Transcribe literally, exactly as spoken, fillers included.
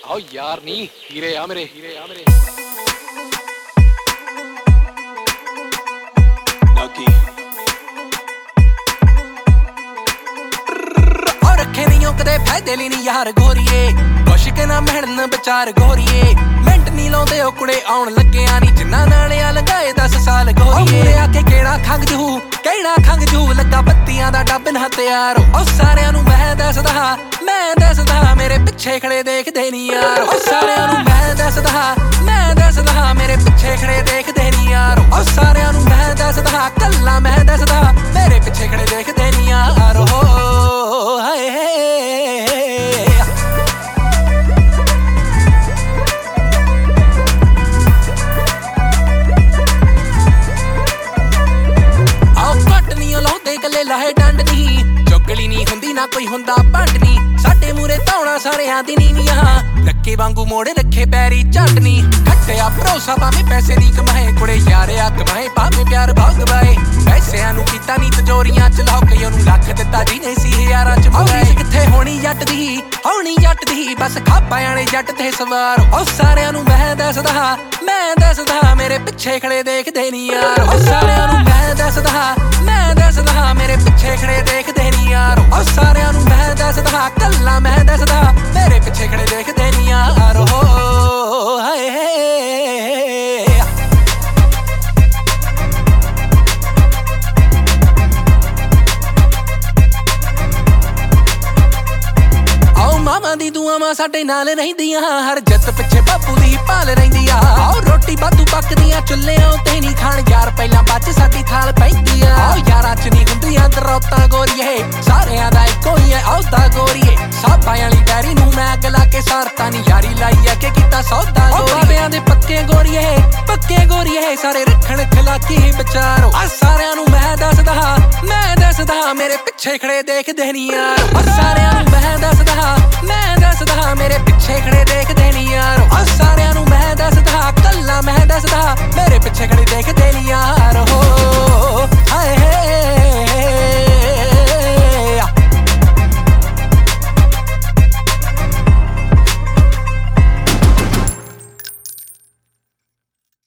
आओ यार नी हीरे आ मेरे हीरे आ मेरे Nucky और रखे नहीं कदे फायदे ली नहीं यार गोरीए कुछ के ना महड़न विचार गोरीए मिंट नहीं लाउंदे ओ कुड़े आउण लग्गिया नी जिन्ना नालिया लगाए दस साल गोरीए आके केड़ा खंग जू केड़ा खंग जू लगा बत्तियां दा डब ना तैयार ओ सारियां नू मैं दसदा मैं दसदा मेरे पिछे खड़े देखदे नी यार ओ सारियां नू मैं दसदा मैं दसदा मेरे पिछे खड़े देखदे नी यार ओ सारियां नू मैं दसदा कल्ला मैं दसदा मेरे पिछे खड़े देखदे नी यार हो हाय गले लाहे डंड नी चुगली नी हुंदी ना कोई हुंदा भंड नी साडे मूरे धौणा सारियां दी नीवियां नक्के वांगू मोड़े रखे पैरी झट नी खट्टिया भरोसा भाਵੇਂ पैसे नी कमाए कुड़े यारिया कमाए भाਵੇਂ प्यार भगवाए पैसिਆਂ ਨੂੰ ਕੀਤਾ ਨੀ ਤਜੋਰੀਆਂ ਚ ਲੌਕੇ ਉਹਨੂੰ ਲੱਖ ਦਿੱਤਾ ਜਿਹਨੇ ਸੀ ਹਜ਼ਾਰਾਂ ਚ ਬੁਲਾਏ ਕਿੱਥੇ ਹੋਣੀ ਜੱਟ ਦੀ ਹੋਣੀ ਜੱਟ ਦੀ ਬਸ ਖਾਪਾ ਆਣੇ ਜੱਟ ਤੇ ਸਵਾਰ ਉਹ ਸਾਰਿਆਂ ਨੂੰ ਮੈਂ ਦੱਸਦਾ ਮੈਂ ਦੱਸਦਾ ਮੇਰੇ ਪਿੱਛੇ ਖੜੇ ਦੇਖਦੇ ਨੀ ਯਾਰ ਉਹ ਸਾਰਿਆਂ ਨੂੰ ਮੈਂ ਦੱਸਦਾ ਮੈਂ ਦੱਸਦਾ ਮੇਰੇ ਪਿੱਛੇ ਖੜੇ ਦੇਖਦੇ ਨੀ ਯਾਰ ਉਹ ਸਾਰਿਆਂ ਨੂੰ ਮੈਂ ਦੱਸਦਾ ਕੱਲਾ ਮੈਂ ਦੱਸਦਾ ਮੇਰੇ ਪਿੱਛੇ ਖੜੇ ਦੇਖਦੇ ਨੀ ਯਾਰ ਹੋ ਹਾਏ ਮਾਵਾਂ ਦੀ ਦੁਆਵਾਂ ਸਾਡੇ ਨਾਲ ਰਹਿੰਦੀਆਂ ਹਰ ਜਿੱਤ ਪਿੱਛੇ ਬਾਪੂ ਦੀ ਭਾਲ ਰਹਿੰਦੀ ਆ ਆਓ ਰੋਟੀ ਬਾਦੂ ਪੱਕਦੀਆਂ ਚੁੱਲ੍ਹਿਆਂ ਉੱਤੇ ਨਹੀਂ ਖਾਣ ਯਾਰ ਪਹਿਲਾਂ ਬਾਅਦ ਸਾਡੀ ਥਾਲ ਪੈਂਦੀ ਆ ਆਓ ਯਾਰਾਂ ਚ ਨਹੀਂ ਹੁੰਦੀਆਂ ਦਰੌਤਾਂ ਗੋਰੀਏ ਸਾਰਿਆਂ ਦਾ ਇੱਕੋ ਹੀ ਐ ਆਉਦਾ ਗੋਰੀਏ ਸਾਬਾਂ ਵਾਲੀ ਡੈਰੀ ਨੂੰ ਮੈਂ ਅੱਗ ਲਾ ਕੇ ਸਾਰਤਾ ਨੀ ਯਾਰੀ ਲਾਈ ਆ ਕਿ ਕੀਤਾ ਸੌਦਾ ਗੋਰੀਆਂ ਦੇ ਪੱਕੇ ਗੋਰੀਏ ਪੱਕੇ ਗੋਰੀਏ ਸਾਰੇ ਰੱਖਣ ਖਲਾਕੀ ਵਿਚਾਰੋ ਆ ਸਾਰਿਆਂ ਨੂੰ ਮੈਂ ਦੱਸਦਾ ਮੈਂ ਦੱਸਦਾ ਮੇਰੇ ਪਿੱਛੇ ਖੜੇ ਦੇਖਦੇ ਨੀ ਯਾਰ ਆ ਸਾਰਿਆਂ ਨੂੰ ਮੈਂ ਦੱਸਦਾ ਮੈਂ ਦੱਸਦਾ ਮੇਰੇ ਪਿੱਛੇ ਖੜੇ ਦੇਖਦੇ ਨੀ ਯਾਰ